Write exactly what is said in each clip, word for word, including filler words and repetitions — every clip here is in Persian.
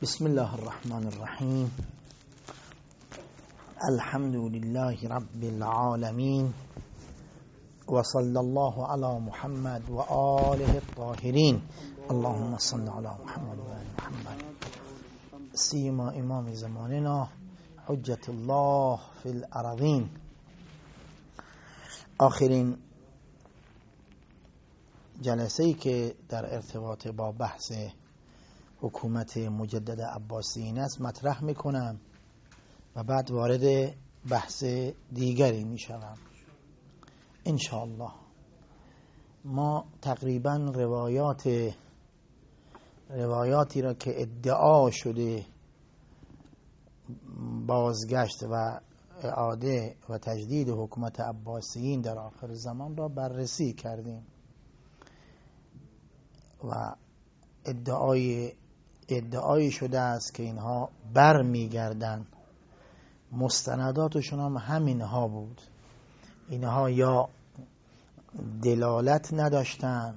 بسم الله الرحمن الرحیم. الحمد لله رب العالمین و صلی الله علی محمد و آله الطاهرین. اللهم صل علی محمد و آل محمد. سیما امام زماننا حجت الله فی الارضین. آخرین جلسه ای که در ارتباط با بحث حکومت مجدد عباسیین است مطرح میکنم و بعد وارد بحث دیگری میشوم ان شاء الله. ما تقریبا روایات روایاتی را که ادعا شده بازگشت و اعاده و تجدید حکومت عباسیین در آخر زمان را بررسی کردیم و ادعای ادعایی شده است که اینها بر میگردن. مستنداتشون هم همینها بود. اینها یا دلالت نداشتن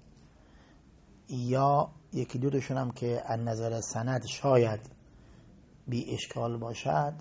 یا یکی دو تاشون هم که از نظر سند شاید بی اشکال باشد،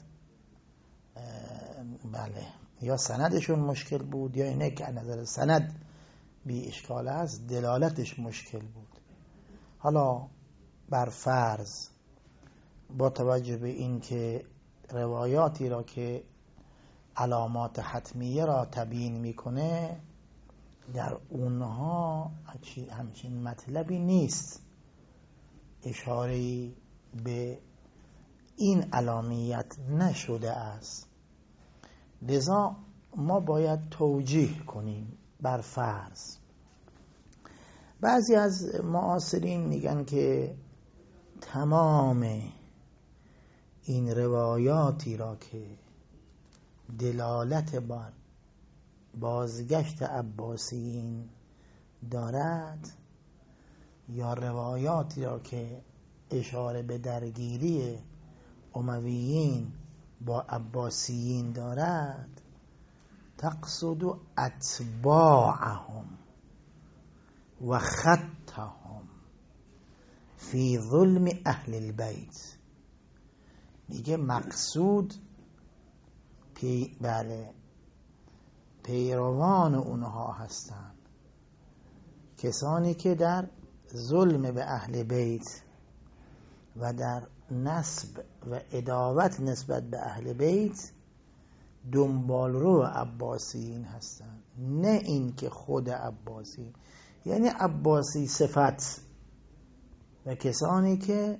بله، یا سندشون مشکل بود یا اینه که از نظر سند بی اشکال است دلالتش مشکل بود. حالا بر فرض با توجه به این که روایاتی را که علامات حتمیه را تبیین میکنه در اونها همچین مطلبی نیست، اشاره‌ای به این علامت نشده است، لذا ما باید توجیه کنیم. بر فرض بعضی از معاصرین میگن که تمام این روایاتی را که دلالت بر بازگشت عباسیین دارد یا روایاتی را که اشاره به درگیری امویین با عباسیین دارد تقصد اتباعهم و خطهم فی ظلم اهل البیت. میگه مقصود پی بله پیروان اونها هستند، کسانی که در ظلم به اهل بیت و در نسب و عداوت نسبت به اهل بیت دنبالرو عباسیین هستند، نه این که خود عباسی، یعنی عباسی صفت و کسانی که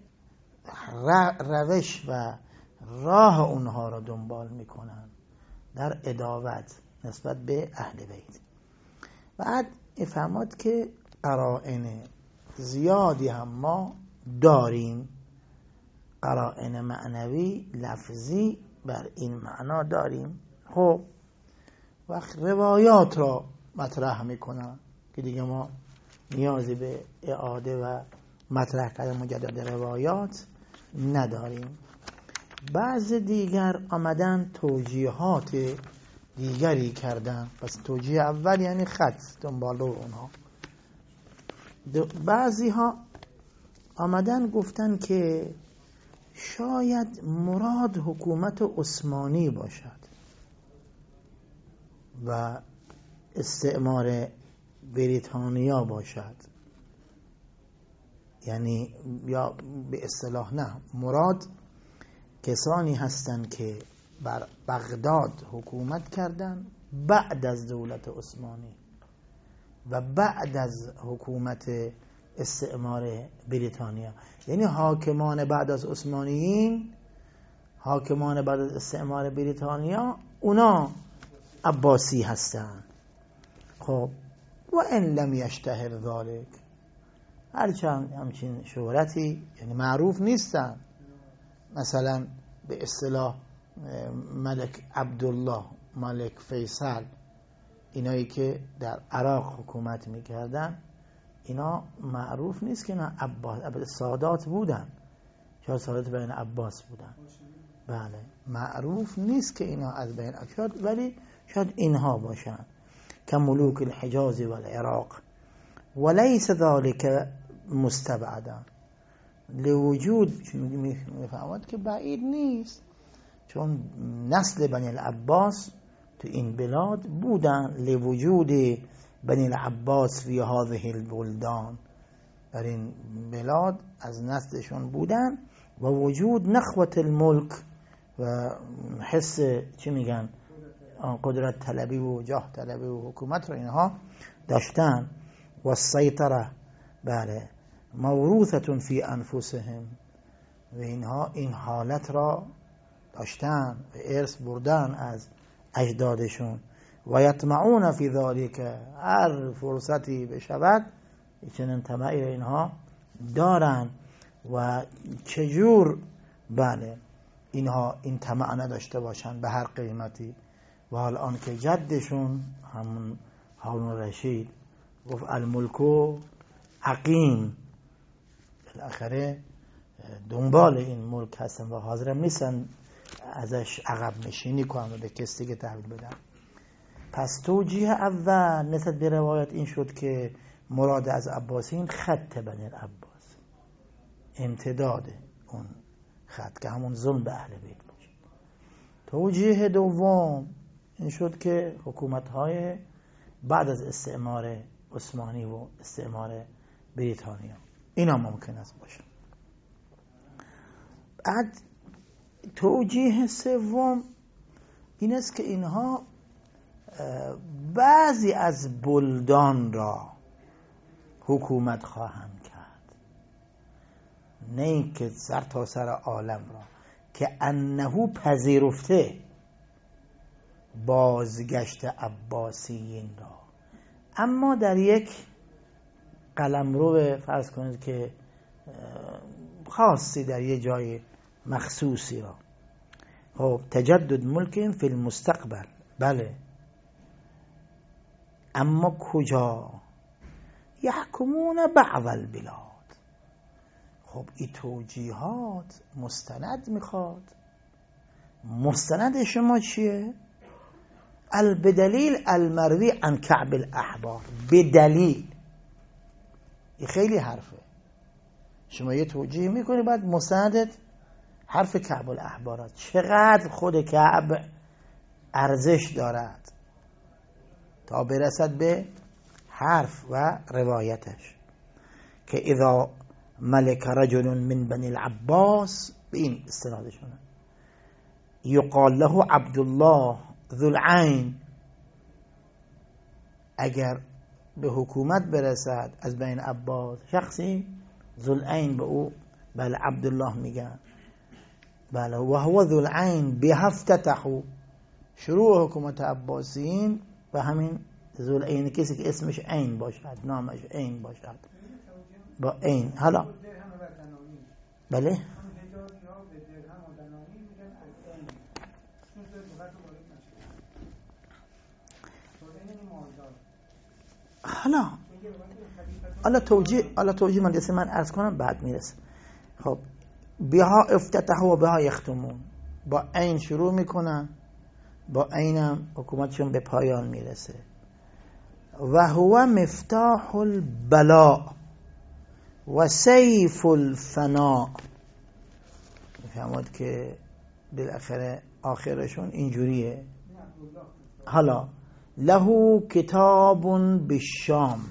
روش و راه اونها را دنبال میکنن در عداوت نسبت به اهل بیت. بعد افهمات که قرائن زیادی هم ما داریم، قرائن معنوی لفظی بر این معنا داریم. خب وقت روایات را مطرح میکنن که دیگه ما نیازی به اعاده و مطرح کردن مجدد روایات نداریم. بعض دیگر آمدن توجیهات دیگری کردن، پس توجیه اول یعنی خط دنبال رو اونها. بعضی ها آمدن گفتن که شاید مراد حکومت عثمانی باشد و استعمار بریتانیا باشد، یعنی یا به اصطلاح نه، مراد کسانی هستند که بر بغداد حکومت کردند بعد از دولت عثمانی و بعد از حکومت استعمار بریتانیا، یعنی حاکمان بعد از عثمانیین، حاکمان بعد از استعمار بریتانیا اونا عباسی هستند. خب و ان لم یشتهر ذلک، هرچند همچین شهرتی یعنی معروف نیستن، مثلا به اصطلاح ملک عبدالله، ملک فیصل، اینایی که در عراق حکومت میکردن اینا معروف نیست که اینا عباس سادات بودن، چهار سادات بین عباس بودن، بله معروف نیست که اینا از بین شد، ولی شاید اینها باشن که ملوک الحجاز و العراق، ولیس ذلك مستبعدا، لوجود میفهمد که بعید نیست، چون نسل بنی العباس تو این بلاد بودن، لوجود بنی العباس فی هذه البلدان، در این بلاد از نسلشون بودن، و وجود نخوت الملک و حس چی میگن قدرت طلبی و جاه طلبی و حکومت رو اینها داشتن. و السیطره بله موروثة فی انفسهم، و اینها این حالت را داشتن و ارث بردن از اجدادشون. و یطمعون فی ذالک، هر فرصتی بشود چنین طمعی اینها دارن. و چجور بله اینها این طمع نداشته باشن به هر قیمتی؟ و حال آن که جدشون همون هارون رشید گفت الملکو عقیم، بالاخره دنبال این ملک هستن و حاضر نیستن ازش عقب نشینی کنن و به کسی که تحویل بدن. پس توجیه اول نسبت به روایت این شد که مراد از عباسیین خط بنی العباس، امتداد اون خط که همون ظلم به اهل بیت باشه. توجیه دوم این شد که حکومت‌های بعد از استعمار عثمانی و استعمار بریتانیا اینا ممکن است باشه. بعد توجیه سوم این است که اینها بعضی از بلدان را حکومت خواهند کرد، نه اینکه سر تا سر عالم را، که انه پذیرفته بازگشت عباسیین را، اما در یک قلمرو فرض کنید که خاصی در یک جای مخصوصی را. خب تجدد ملک فی المستقبل، بله، اما کجا؟ یحکمون بعض البلاد. خب این توجیهات مستند میخواد. مستند شما چیه؟ البدلیل المروی عن کعب الاحبار، بدلیل. این خیلی حرفه. شما یه توجیه میکنی بعد مستندت حرف کعب الاحبارات. چقدر خود کعب ارزش دارد تا برسد به حرف و روایتش که اذا ملک رجل من بنی العباس، به این استنادشونه، یقال له عبدالله ذو العین، اگر به حکومت برسد از بین عباس شخصی ذو العین، به او بله عبدالله میگن، بله، و هو ذو العین به افتتحوا، شروع حکومت عباسیین و همین ذو العین، کسی که اسمش عین باشد، نامش عین باشد با عین. حالا بله حالا حالا توجیه حالا توجیه من دسته من عرض کنم بعد میرسه. خب بها افتتح و بها یختمون، با عین شروع میکنن، با عینم حکومتشون به پایان میرسه. و هو مفتاح البلاء و سیف الفناء، میفهمد که بالاخره آخرشون اینجوریه. حالا له کتاب بالشام،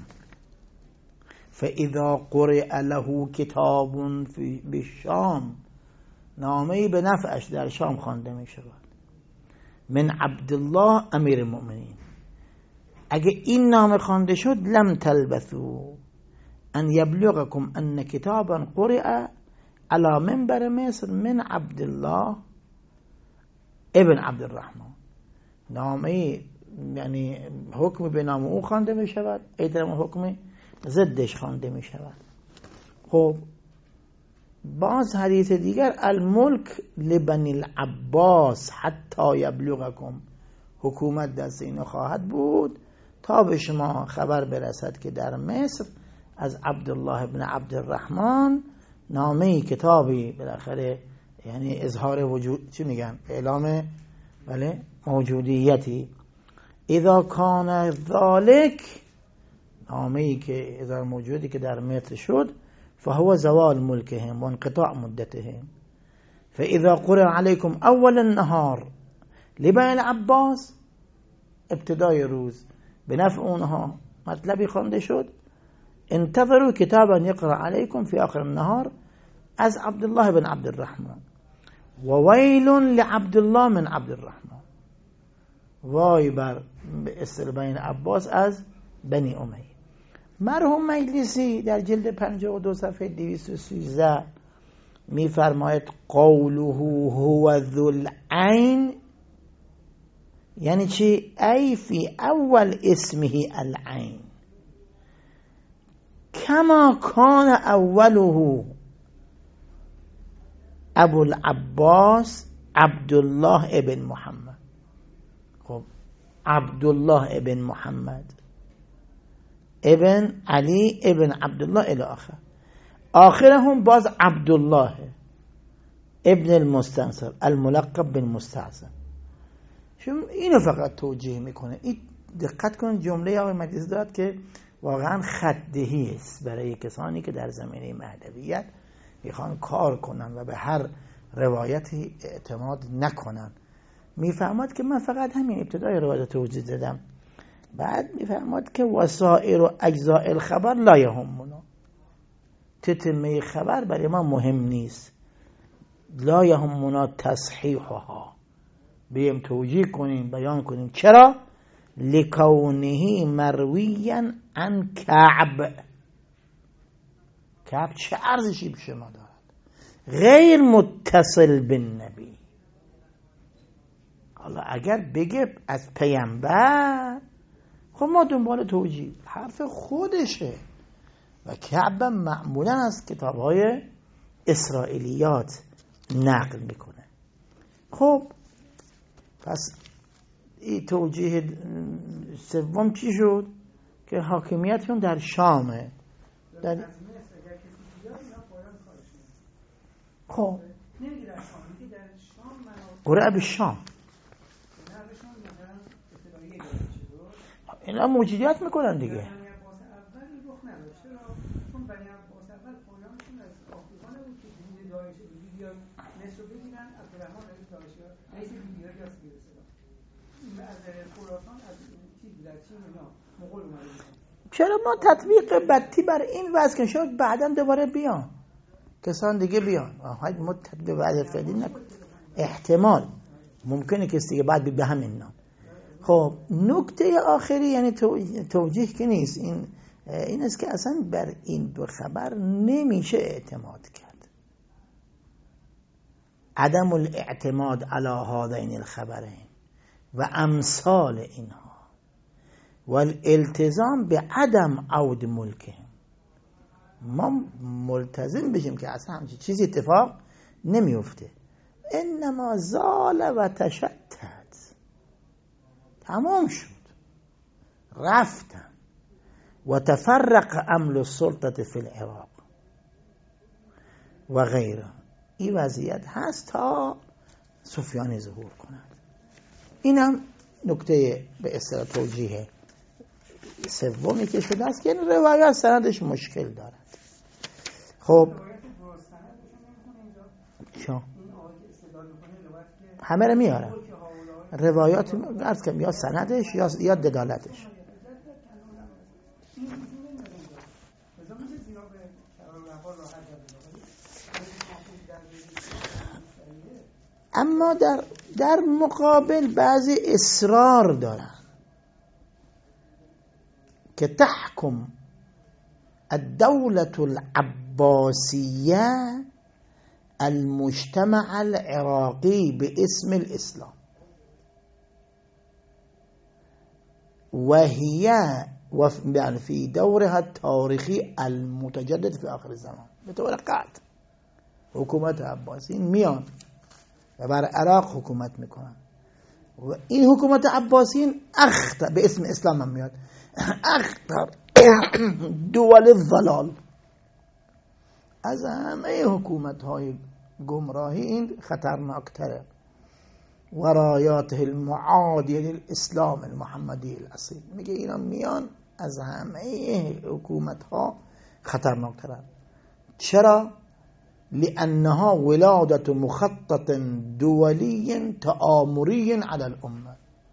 فاذا قرئ له کتاب بالشام، نامه‌ای به نفعش در شام خوانده می شود، من عبدالله امیر المؤمنین. اگه این نامه خوانده شد لم تلبثوا ان یبلغکم ان کتابا قرئ علی منبر مصر من عبدالله ابن عبدالرحمن، نامه یعنی حکم به نام او خوانده می شود، ایدرم حکم ضدش خوانده می شود. خب باز حدیث دیگر الملک لبنی العباس حتی یبلغکم، حکومت دست اینو خواهد بود تا به شما خبر برسد که در مصر از عبدالله ابن عبدالرحمن نامه کتابی بالاخره، یعنی اظهار وجود، چی میگن، اعلام بله موجودیتی. اذا کان ذالک، نامه‌ای که اظهار موجودی که در مصر شد، فهو زوال ملكهم وانقطاع مدتهم. فإذا قرأ عليكم أول النهار لبني العباس ابتدای روز به نفع اونها مطلبی خوانده شد، انتظروا کتابا یقرأ علیکم فی آخر النهار از عبدالله بن عبد الرحمن و ویل لعبدالله من عبد الرحمن، وای بر به اصطلاح بنی عباس از بنی امیه. مرحوم مجلسی در جلد پنجاه و دو صفحه دویست و سیزده میفرماید قوله هو ذو العین، یعنی چی؟ ای فی اول اسمه العین کما کان اوله ابو العباس عبدالله ابن محمد. خب عبدالله ابن محمد ابن علی ابن عبدالله الی آخر، آخرهم باز عبدالله ابن المستنصر الملقب بالمستعظم. شما اینو فقط توجیه میکنه. این دقت کن جمله آقای مجلسی داد که واقعا خط‌دهی است برای کسانی که در زمینه مهدویت میخوان کار کنن و به هر روایتی اعتماد نکنن. میفهمد که من فقط همین ابتدای روایت توضیح دادم، بعد میفهمد که وسائر و اجزاء الخبر لا یهمنا، تتمه خبر برای ما مهم نیست، لا یهمنا تصحیحها، بیم توجیه کنیم بیان کنیم. چرا؟ لکونه مرویا عن کعب. کعب چه ارزشی به شما دارد؟ غیر متصل بالنبی. حالا اگر بگه از پیامبر، خب ما دنبال توجیه، حرف خودشه و کعب معمولا از کتاب‌های اسرائیلیات نقل میکنه. خب پس این توجیه سوم چی شد؟ که حاکمیتشون در شامه. در خب قرعه به شام اینا موجودیت میکنن دیگه. چرا ما تطبیق بدتی بر این وضع که شد بعدا دوباره بیان کسان دیگه بیان، ما تطبیق بعد فعلی نکن، احتمال ممکنه کسی دیگه بعد به همین نام. خب نکته آخری یعنی توجیه که نیست، این این است که اصلا بر این دو خبر نمیشه اعتماد کرد. عدم الاعتماد علی هذین الخبرین و امثال اینها و الالتزام به عدم عود ملکهم، ما ملتزم بشیم که اصلا همچین چیزی اتفاق نمیفته. انما زال و تشتت، تمام شد، رفتن و تفرق امر السلطه فی العراق و غیره. این وضعیت هست تا سفیان ظهور کند. اینم نکته به اصطلاح توجیه سومی که شده است که این روایت سندش مشکل دارد. خب چون همه رو میاره روایات عرض کنم یا سندش یا یا دلالتش. اما در در مقابل بعضی اصرار دارن که تحکم الدولة العباسیه المجتمع العراقی باسم الاسلام وهي يعني في دورها التاريخي المتجدد في آخر الزمان. به طور قطع حکومت عباسیین میان و بر عراق حکومت میکنن و این حکومت عباسیین اخطر به اسم اسلام هم میاد، اخطر دول الضلال، از همه حکومت های گمراهی این خطرناکتره. و رایاته المعادیه للاسلام المحمدی الاصیل، میگه اینا میان از همه حکومت ها خطرناکترن. چرا؟ لأنها ولادة مخطط دولي تآمری على الامه،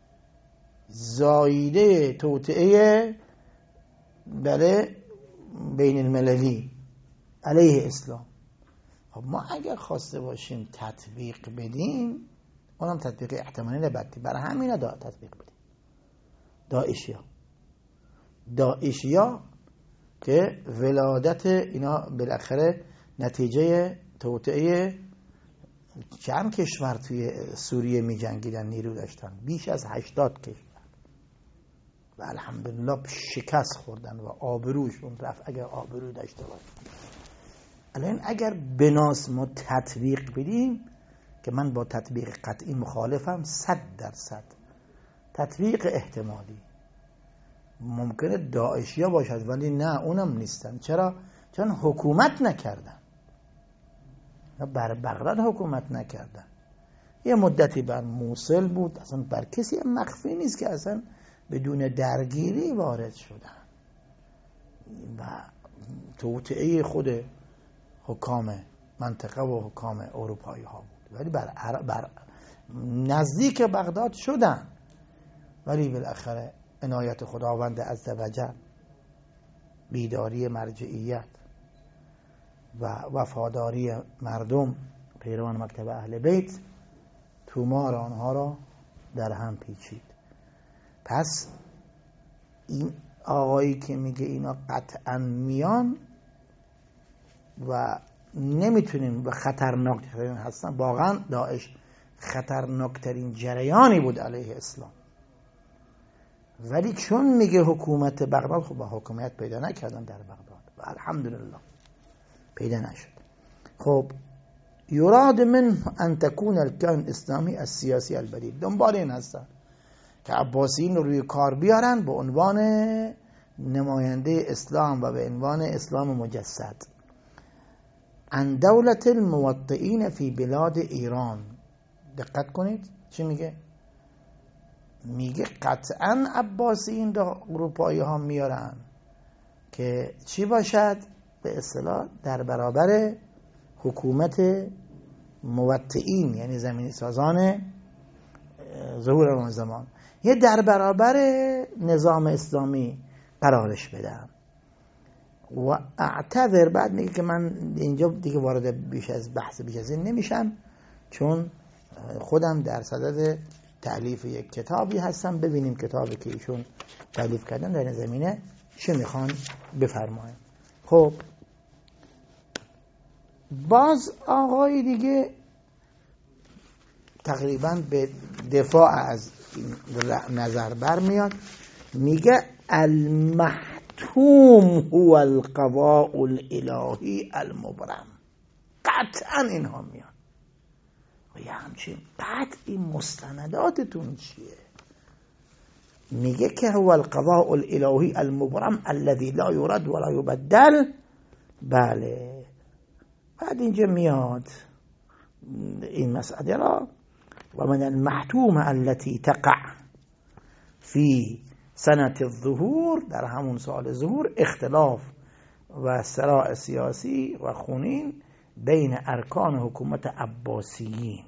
زایده توطئه بله بین المللی علیه اسلام. خب ما اگر خواسته باشیم تطبیق بدیم، اونم تطبیق احتمالی نبردیم، برای همین دا تطبیق بدیم. داعشیا داعشیا که ولادت اینا بالاخره نتیجه توطئه چند کشور توی سوریه می جنگیدن، نیرو داشتن، بیش از هشتاد کشور و الحمدلله شکست خوردن و آبروشون رفت اگر آبرو داشته باشن. الان اگر بناس ما تطبیق بدیم، که من با تطبیق قطعی مخالفم، صد درصد تطبیق احتمالی ممکنه داعشیا باشد ولی نه، اونم نیستن. چرا؟ چون حکومت نکردن، بر بغداد حکومت نکردن، یه مدتی بر موصل بود، اصلا بر کسی هم مخفی نیست که اصلا بدون درگیری وارد شدن و توطئه خود حکام منطقه و حکام اروپایی ها بود، ولی بر, بر نزدیک بغداد شدن، ولی بالاخره عنایت خداوند عزوجل، بیداری مرجعیت و وفاداری مردم پیروان مکتب اهل بیت تومار آنها را در هم پیچید. پس این آقایی که میگه اینا قطعا میان و نمیتونیم و خطرناکترین هستن، واقعا داعش خطرناکترین جریانی بود علیه اسلام، ولی چون میگه حکومت بغداد، خب با حکومت پیدا نکردن در بغداد و الحمدلله پیدا نشد. خب یراد من ان تكون الكيان الاسلامی السیاسی البدیل، دنبال این هستن که عباسیین رو روی کار بیارن به عنوان نماینده اسلام و به عنوان اسلام مجسد. عن دولت الموطئین فی بلاد ایران. دقت کنید چی میگه؟ میگه قطعا عباسیین رو اروپایی ها میارن که چی باشد؟ به اصطلاح در برابر حکومت موطئین، یعنی زمینی سازان ظهور اون زمان، یه در برابر نظام اسلامی قرارش بدم. و اعتذر، بعد میگه که من اینجا دیگه وارد بیش از بحث بیش از این نمیشم، چون خودم در صدد تألیف یک کتابی هستم، ببینیم کتابی که ایشون تألیف کردن در این زمینه چه میخوان بفرمایند. خب باز آقای دیگه تقریبا به دفاع از این نظر برمیاد، میگه المحتوم هو القضاء الالهی المبرم. قطعا اینها میان و یه همچین قطعی مستنداتتون چیه؟ میگه که هو القضاء الالهی المبرم الذي لا يرد ولا يبدل. بله، بعد اینجا میاد این مسئله را و من المحتومه التي تقع في سنة الظهور، در همون سال ظهور، اختلاف و صراع سیاسی و خونین بین ارکان حکومت عباسیین،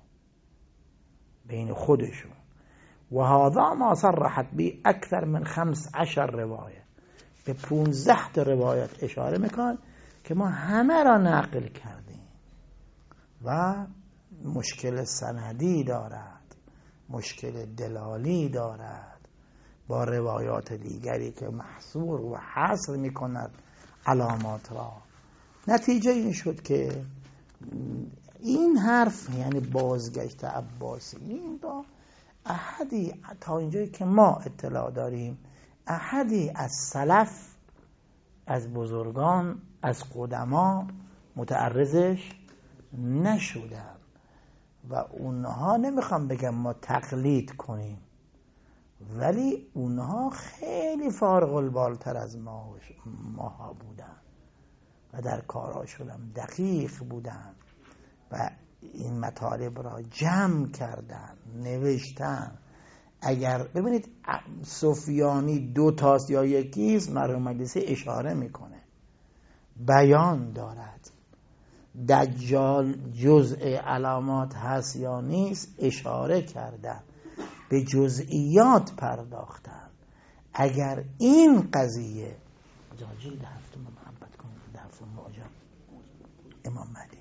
بین خودشون. و هذا ما صرحت به اکثر من خمس عشر روایه، به پونزده تا روایت اشاره میکن که ما همه را نقل کردیم و مشکل سندی دارد، مشکل دلالی دارد با روایات دیگری که محصور و حصر میکند علامات را. نتیجه این شد که این حرف، یعنی بازگشت عباسیین، را احدی تا اینجایی که ما اطلاع داریم احدی از سلف، از بزرگان، از قدما متعرضش نشدن و اونها، نمیخوام بگم ما تقلید کنیم، ولی اونها خیلی فارغ البالتر از ما ماها بودن و در کاراشون هم دقیق بودن و این مطالب را جمع کردن، نوشتن. اگر ببینید سفیانی دو تاست یا یکیست، مرحوم مجلسی اشاره میکنه بیان دارد. دجال جزء علامات هست یا نیست اشاره کردن، به جزئیات پرداختن. اگر این قضیه جاجیل ده هفته محبت کنید ده هفته معجم امام مهدی،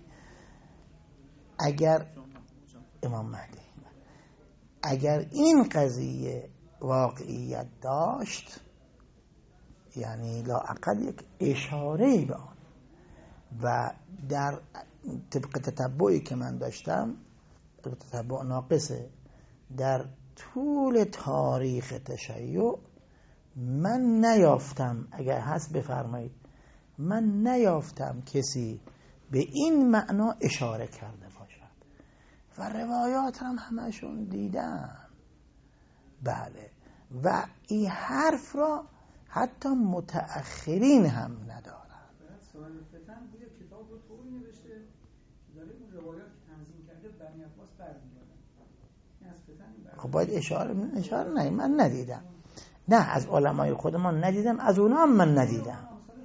اگر امام مهدی اگر این قضیه واقعیت داشت، یعنی لااقل یک اشاره به آن، و در طبق تتبعی که من داشتم، طبق تتبع ناقصه، در طول تاریخ تشیع من نیافتم، اگر هست بفرمایید، من نیافتم کسی به این معنا اشاره کرده باشد و روایات هم همشون دیدم. بله، و این حرف را حتی متأخرین هم ندارن. سوال فتن بوی کتاب رو طوری نوشته که داره اون روایات که تنظیم کرده بنی عباس برمیگردن. این از فتن. خب باید اشاره اشاره نه، من ندیدم، نه از علمای خودمان ندیدم، از اونا هم من ندیدم.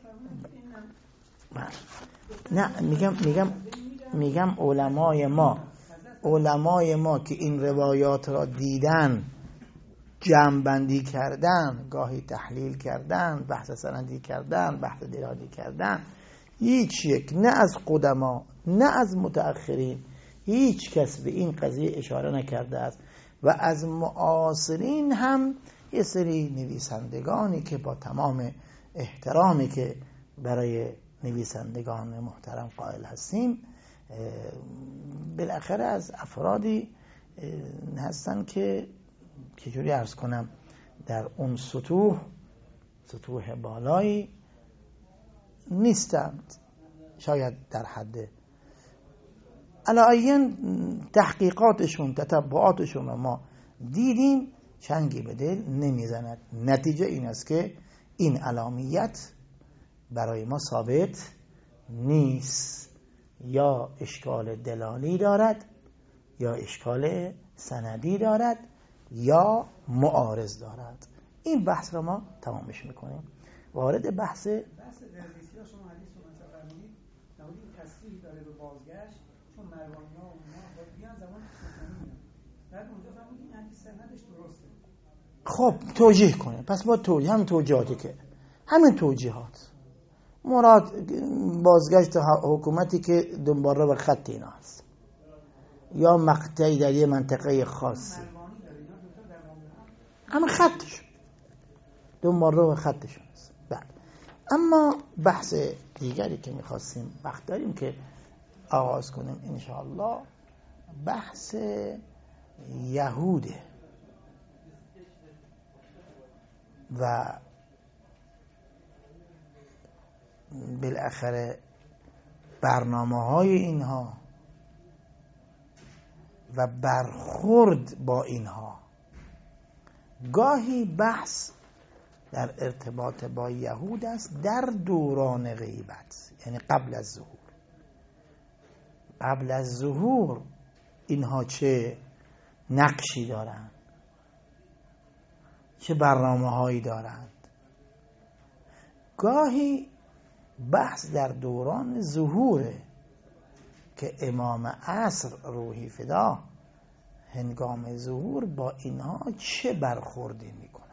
نه میگم میگم میگم علمای ما علمای ما که این روایات را دیدن، جمع بندی کردن، گاهی تحلیل کردن، بحث سندی کردن، بحث دلالتی کردن، هیچ یک، نه از قدما نه از متأخرین، هیچ کس به این قضیه اشاره نکرده است. و از معاصرین هم یه سری نویسندگانی که با تمام احترامی که برای نویسندگان محترم قائل هستیم، بالاخره از افرادی هستن که چجوری عرض کنم، در اون سطوح سطوح بالایی نیستند، شاید در حد علایین تحقیقاتشون، تتبعاتشون رو ما دیدیم، چنگی به دل نمیزند. نتیجه این است که این علامیت برای ما ثابت نیست، یا اشکال دلالی دارد، یا اشکال سندی دارد، یا معارض دارد. این بحث رو ما تمامش میکنیم. وارد بحث بحث درویشی ها شما حدیث رو منطقه فرمودید، نمودی تصریح داره به بازگشت، چون مروانی ها و اونا باید بیان زمان سلطانی میان، بعد اونجا فرمودید این حدیث سندش درسته. خب توجیه کنیم، پس با توجیه، همین توجیهاتی که همین توجیهات مراد بازگشت حکومتی که دنبال رو به خط اینا هست، یا مقطعی در یه منطقه خاصی، همین خطش دنبال رو به خطشون هست. بله. اما بحث دیگری که میخواستیم وقت داریم که آغاز کنیم انشاءالله، بحث یهوده و بالاخره برنامه های اینها و برخورد با اینها. گاهی بحث در ارتباط با یهود است در دوران غیبت، یعنی قبل از ظهور. قبل از ظهور اینها چه نقشی دارند، چه برنامه هایی دارند. گاهی بحث در دوران ظهوره که امام عصر روحی فدا هنگام ظهور با اینها چه برخوردی می کند.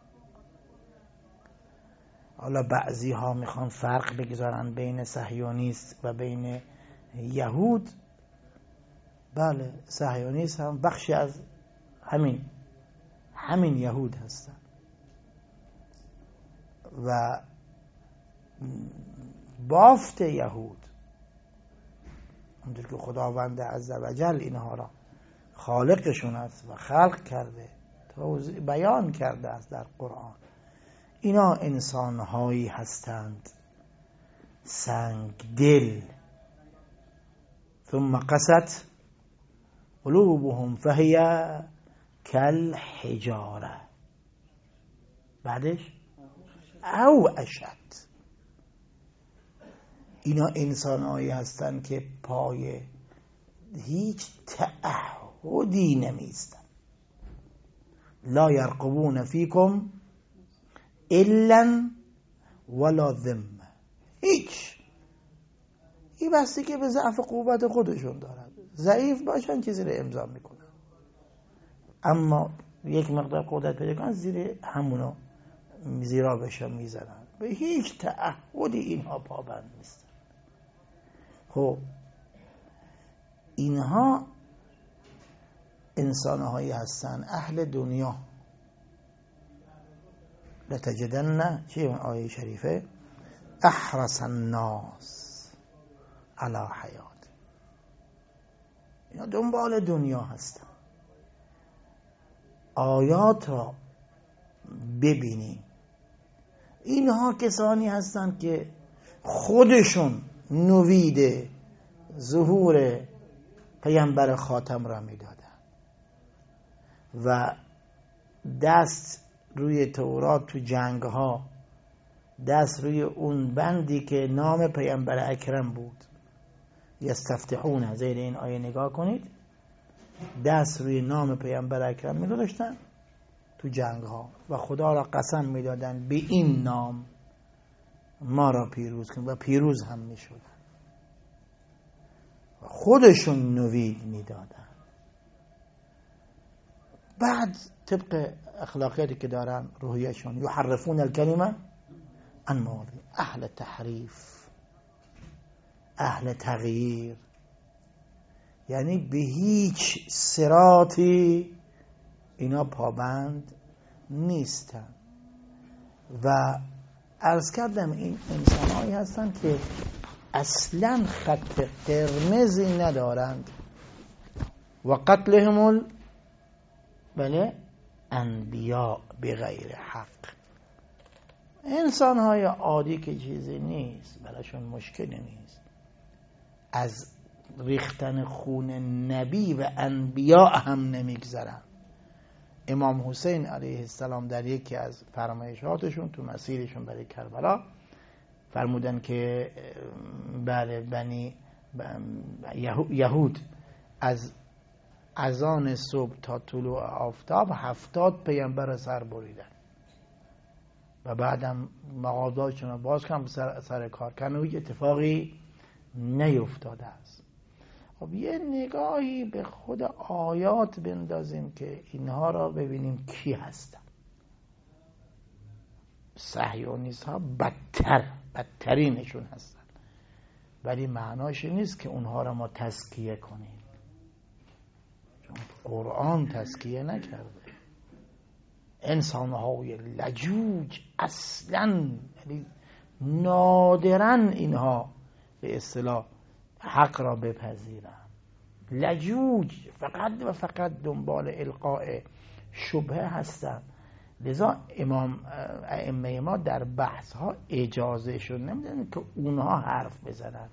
حالا بعضی ها میخوان فرق بگذارن بین صهیونیست و بین یهود. بله، صهیونیست هم بخشی از همین همین یهود هستن و بافت یهود، اونطور که خداوند عزوجل اینها را خالقشون است و خلق کرده، توضیح بیان کرده است در قرآن، اینا انسانهایی هستند سنگ دل. ثم قست قلوبهم فهی کالحجاره، بعدش او اشد. اینا انسانهایی هستند که پای هیچ تعهدی نمیستن. لا یرقبون فیکم الا ولا ذمه، هیچ این بستگی به ضعف قوت خودشون دارد. ضعیف باشن چیزی رو امضا میکنن، اما یک مقدار قدرت پیدا کنن زیر همونو زیرا بشن میزنن. به هیچ تعهدی اینها پابند نیستن. خب اینها انسانهایی هستن اهل دنیا. لتجدن چه اون آیه شریفه احرس الناس علی حیات، اینا دنبال دنیا هستن. آیات را ببینی، اینها کسانی هستند که خودشون نوید ظهور پیامبر خاتم را میدادن و دست روی تورات تو جنگ ها، دست روی اون بندی که نام پیامبر اکرم بود، یستفتحون، زیر این آیه نگاه کنید، دست روی نام پیامبر اکرم می‌گذاشتن تو جنگ ها و خدا را قسم میدادن به این نام ما را پیروز کن و پیروز هم میشدن. خودشون نوید میدادن. بعد طبق اخلاقیاتی که دارن روحیشون، یحرفون الکلمه عن مواضعه، اهل تحریف، اهل تغییر، یعنی به هیچ صراطی اینا پابند نیستن. و عرض کردم این انسان‌هایی هستن که اصلا خط قرمزی ندارند و قتلهم ال بله انبیاء بغیر حق. انسان‌های عادی که چیزی نیست، براشون مشکلی نیست، از ریختن خون نبی و انبیاء هم نمیگذرن. امام حسین علیه السلام در یکی از فرمایشاتشون تو مسیرشون برای کربلا فرمودن که بله بنی یهود از اذان صبح تا طلوع آفتاب هفتاد پیامبر سر بریدن و بعدم مغازه‌شون رو باز کردن سر, سر کار کردن و هیچ اتفاقی نیفتاده است. خب یه نگاهی به خود آیات بندازیم که اینها را ببینیم کی هستن. صهیونیست ها بدتر بدترینشون هستن، ولی معناش نیست که اونها را ما تزکیه کنیم، چون قرآن تزکیه نکرده. انسانهای لجوج اصلا، یعنی نادرا اینها به اصطلاح حق را بپذیرن. لجوج فقط و فقط دنبال القاء شبهه هستن. لذا امام ائمه ما در بحث ها اجازه شد نمیدن که اونها حرف بزنن.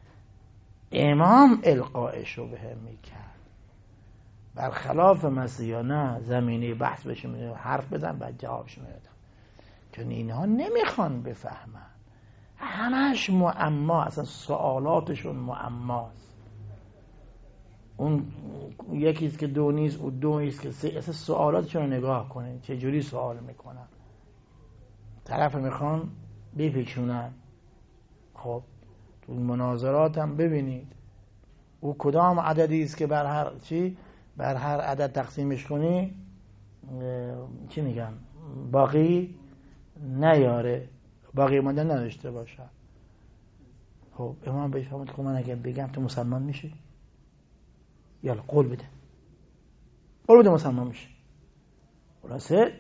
امام القاء شبهه میکرد، برخلاف مسیحیان زمینه بحث بشه میدن حرف بزن بعد جوابش میدن، چون اینها نمیخوان بفهمن، همش معما، اصلا سوالاتشون معماست. اون یکیست که دو نیست، اون دو نیست که سه، اصلا سوالاتشون رو نگاه کنید چه جوری سوال میکنن، طرف میخوان بپیچونن. خب تو مناظرات هم ببینید او کدام عددی است که بر هر چی بر هر عدد تقسیمش کنی چی میگن باقی نیاره، باقی مانده نداشته باشه. خب امام بهش فرمود که من اگه بگم تو مسلمان میشی؟ یالا قول بده، قول بده مسلمان میشی. خلاصه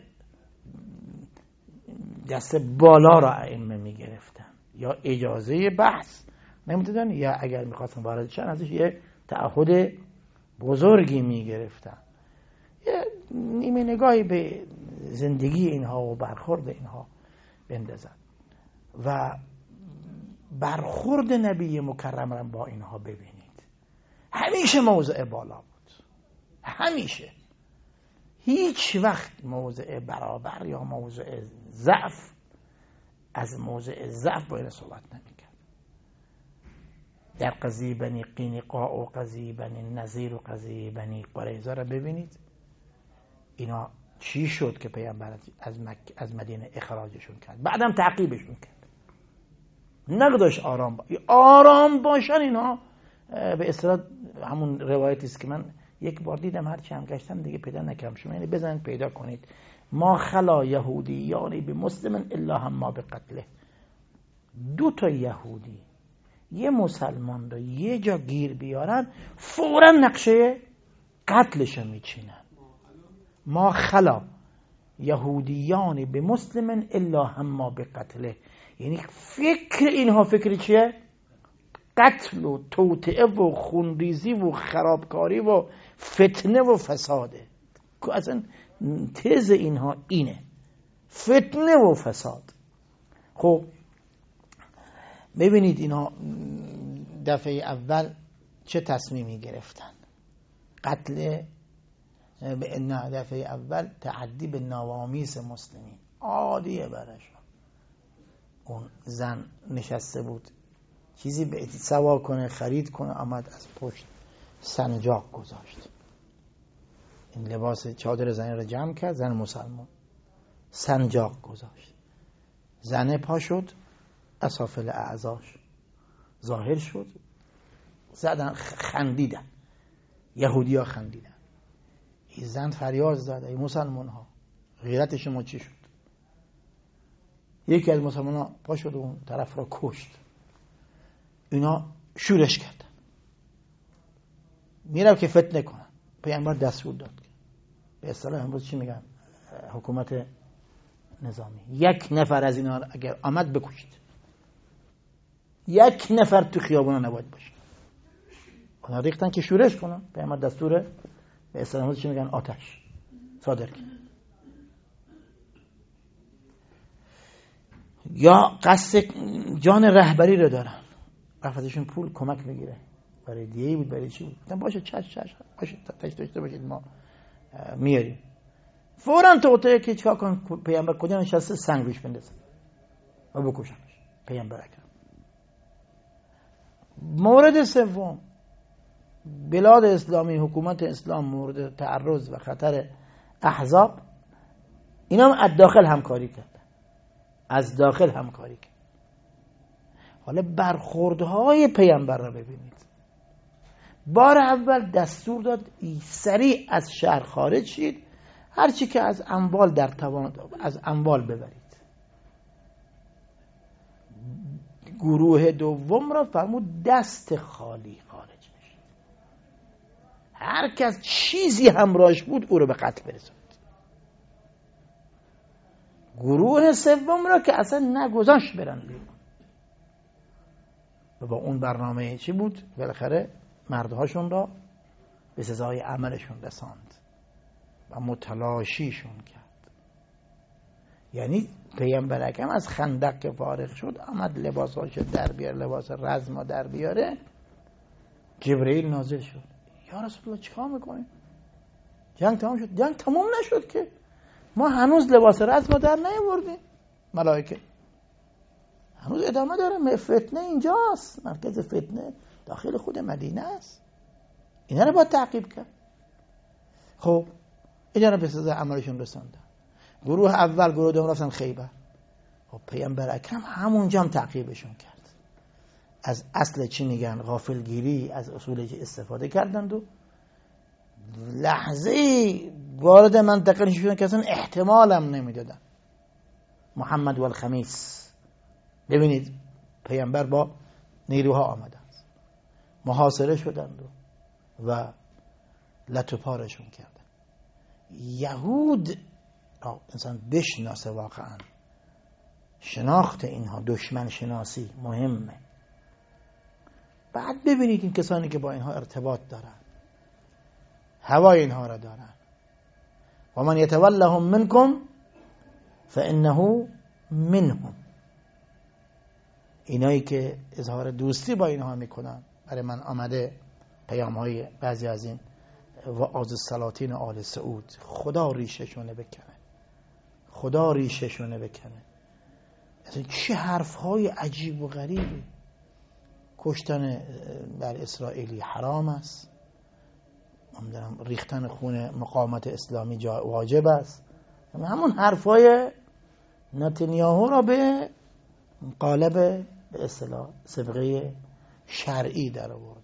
دست بالا را ائمه میگرفتن، یا اجازه بحث نمیدادن، یا اگر میخواستن وارد شن ازش یه تعهد بزرگی میگرفتن. یه نیمه نگاهی به زندگی اینها و برخورد اینها بندازن و برخورد نبی مکرم را با اینها ببینید. همیشه موضع بالا بود، همیشه، هیچ وقت موضع برابر یا موضع ضعف از موضع ضعف با این صحبت نمیکرد. در قضیه بنی قینقاع و قضیه بنی نظیر و قضیه بنی قریظه را ببینید، اینا چی شد که پیامبر از مکه از مدینه اخراجشون کرد، بعدم تعقیبشون کرد. نگذاش آرام با. آرام باشن اینها به اصطلاح همون روایتی است که من یک بار دیدم، هرچی هم گشتم دیگه پیدا نکردم، شما یعنی بزنید پیدا کنید. ما خلا یهودیانی به مسلم الا هم ما به قتله. دو تا یهودی یه مسلمان رو یه جا گیر بیارن فوراً نقشه قتلش میچینن. ما خلا یهودیانی به مسلم الا هم ما به قتله، یعنی فکر اینها فکر چیه؟ قتل و توطئه و خونریزی و خرابکاری و فتنه و فساده. اصلا تز اینها اینه، فتنه و فساد. خب ببینید اینها دفعه اول چه تصمیمی گرفتن. قتل نه دفعه اول تعدی به نوامیس مسلمین عادیه براشون. اون زن نشسته بود چیزی به سوا کنه خرید کنه، آمد از پشت سنجاق گذاشت، این لباس چادر زنی رو جمع کرد، زن مسلمان سنجاق گذاشت، زنه پا شد، اسافل اعضاش ظاهر شد، زدن خندیدن، یهودی ها خندیدن، این زن فریاد زد ای مسلمان ها غیرت شما چی شد؟ یکی از مسلمان ها پا شد و اون طرف را کشت. اینا شورش کردن، میرم که فتنه کنن. پیامبر دستور داد به اصطلاح امروز چی میگن حکومت نظامی، یک نفر از اینا اگر آمد بکشید، یک نفر تو خیابونا نباید باشه. اونا ریختن که شورش کنن. پیامبر دستور به اصطلاح امروز چی میگن آتش صادر کرد. یا قصد جان رهبری رو دارن، رفتشون پول کمک بگیره، برای دیگه بود برای چی بود، گفتن باشه چش چش باشه تاش داشته باشید ما میاریم. فوراً توطئه که چیکار کن؟ پیامبر کجا نشسته؟ سنگ روش بندازن و بکشنش. پیامبر اکرم. مورد سوم، بلاد اسلامی، حکومت اسلام مورد تعرض و خطر احزاب، اینا هم از داخل همکاری کردن، از داخل همکاری کرد. حالا برخوردهای پیامبر را ببینید. بار اول دستور داد سریع از شهر خارج شید، هرچی که از اموال در توان از اموال ببرید. گروه دوم را فرمود دست خالی خارج بشید، هر کس چیزی همراهش بود او رو به قتل برسونید. گروه سوم را که اصلا نگذاشت برن بیرون و با اون برنامه چی بود؟ بالاخره مردهاشون را به سزای عملشون رساند و متلاشیشون کرد. یعنی پیامبر اکرم از خندق که فارغ شد آمد لباساشو در بیاره، لباس رزم در بیاره، جبرئیل نازل شد. یا رسول الله چیکار میکنیم؟ جنگ تمام شد؟ جنگ تمام نشد که، ما هنوز لباس رزم در نیاوردیم. ملائکه هنوز ادامه داره، فتنه اینجاست، مرکز فتنه داخل خود مدینه است، اینا رو باید تعقیب کرد. خب اینا رو به سزای عملشون رساندن. گروه اول گروه دوم رفتن خیبر. خب پیامبر اکرم همونجا هم تعقیبشون کرد. از اصل چی میگن غافلگیری از اصول استفاده کردند و لحظه وارد منطقه شدن که اصلا احتمال هم نمیدادن. محمد و الخمیس، ببینید پیامبر با نیروها آمدند، محاصره شدند و لت و پارشون کردند. یهود انسان بشناسه، واقعا شناخت اینها، دشمن شناسی مهمه. بعد ببینید این کسانی که با اینها ارتباط دارن، هوای اینها را دارن. و من یتولهم منکم فانه منهم، اینایی که اظهار دوستی با اینها میکنن. برای من آمده پیام های بعضی از این وعاظ السلاطین آل سعود، خدا ریششونه بکنه، خدا ریششونه بکنه. اصلا چه حرف های عجیب و غریبی. کشتن بر اسرائیلی حرام است، نمیدونم ریختن خون مقاومت اسلامی واجب است. همون حرفای نتانیاهو را به قالب به اصطلاح صبغه شرعی در آوردن.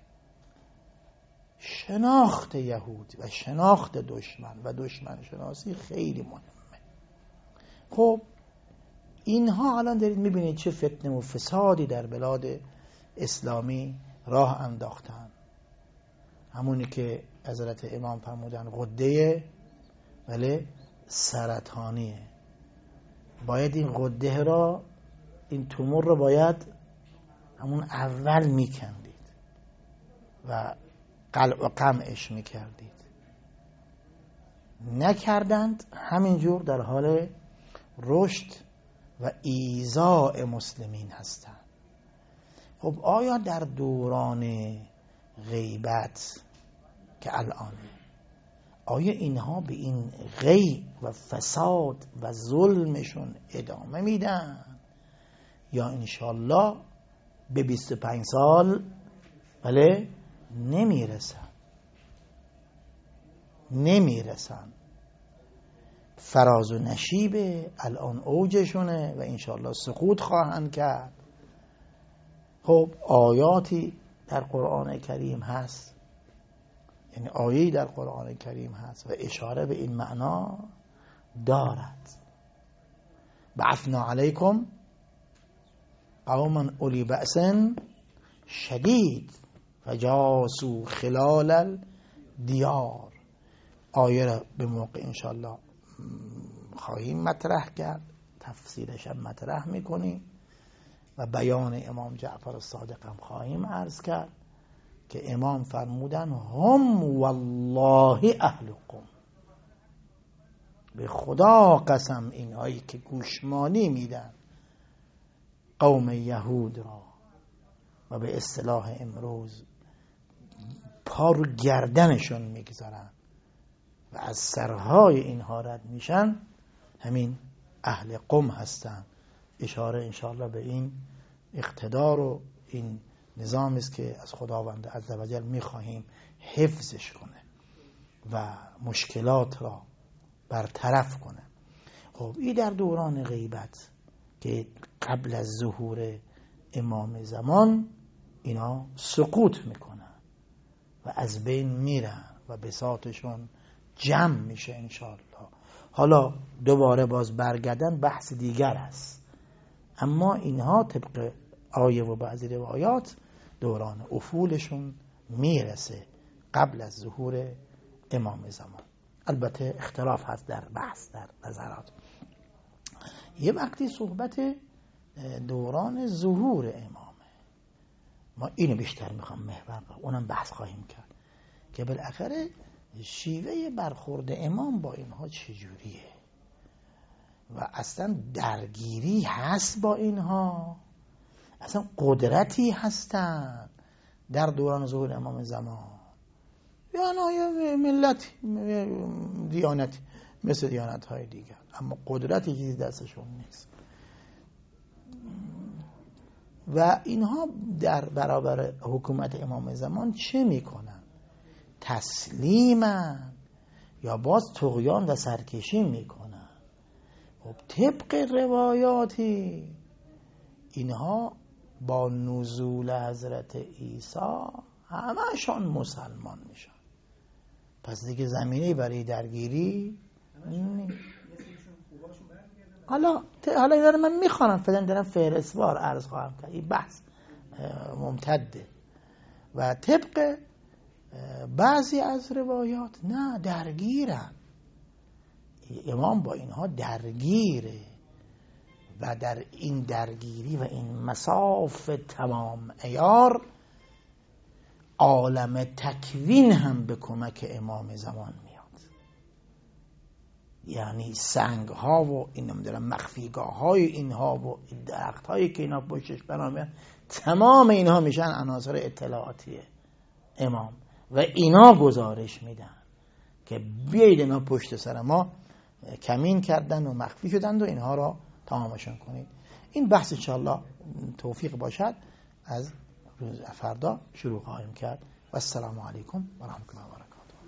شناخت یهود و شناخت دشمن و دشمن شناسی خیلی مهمه. خب اینها الان دارید میبینید چه فتنه و فسادی در بلاد اسلامی راه انداختن. همونی که حضرت امام فرمودن غده ولی سرطانیه، باید این غده را، این تومور را باید همون اول میکندید و قلع و قمعش میکردید. نکردند، همینجور در حال رشد و ایذاء مسلمین هستند. خب آیا در دوران غیبت که الانه، آیا اینها به این غی و فساد و ظلمشون ادامه میدن یا انشالله به بیست و پنج سال بله نمیرسن نمیرسن فراز و نشیب الان اوجشونه و انشالله سقوط خواهند کرد. خب آیاتی در قرآن کریم هست، یعنی آیه‌ای در قرآن کریم هست و اشاره به این معنا دارد. بعثنا علیکم قوما اولی بأس شدید فجاسوا خلال الدیار. آیه را به موقع انشالله خواهیم مطرح کرد، تفسیرش هم مطرح میکنیم و بیان امام جعفر الصادق هم خواهیم عرض کرد که امام فرمودن هم والله اهلکم، به خدا قسم اینهایی که گوشمانی میدن قوم یهود را و به اصطلاح امروز پا رو گردنشون میگذارن و از سرهای اینها رد میشن، همین اهل قم هستن. اشاره انشاءالله به این اقتدار و این نظام است که از خداوند عزوجل میخواهیم حفظش کنه و مشکلات را برطرف کنه. خب این در دوران غیبت که قبل از ظهور امام زمان اینا سقوط میکنن و از بین میرن و بساطشون جمع میشه انشاءالله. حالا دوباره باز برگردن بحث دیگر است، اما اینها طبق آیه و بعضی روایات دوران افولشون میرسه قبل از ظهور امام زمان. البته اختلاف هست در بحث، در نظرات. یه وقتی صحبت دوران ظهور امامه، ما اینو بیشتر میخوام محور کنم، اونم بحث خواهیم کرد که بالاخره شیوه برخورد امام با اینها چجوریه و اصلا درگیری هست با اینها، اصلا قدرتی هستن در دوران ظهور امام زمان یا نه ملت دیانتی مثل دیانت های دیگر، اما قدرتی چیزی دستشون نیست و اینها در برابر حکومت امام زمان چه میکنن؟ تسلیمن یا باز طغیان و سرکشی میکنن؟ خب طبق روایاتی اینها با نزول حضرت عیسی همشون مسلمان میشن، پس دیگه زمینه برای درگیری نیست. حالا حالا اینا رو من میخوانم، فعلا دارم فهرستوار عرض خواهم کرد، این بحث ممتده و طبق بعضی از روایات نه درگیرن، امام با اینها درگیره و در این درگیری و این مساف تمام عیار عالم تکوین هم به کمک امام زمان میاد. یعنی سنگ ها و این نمیدونم مخفیگاه های اینها و درخت هایی که اینا پشتش بنامیان، تمام اینها میشن عناصر اطلاعاتی امام و اینا گزارش میدن که بیایید اینا پشت سر ما کمین کردن و مخفی شدند و اینها را تمامشون کنید. این بحث انشاءالله توفیق باشد از روز فردا شروع خواهیم کرد و السلام علیکم و رحمت الله و برکاته.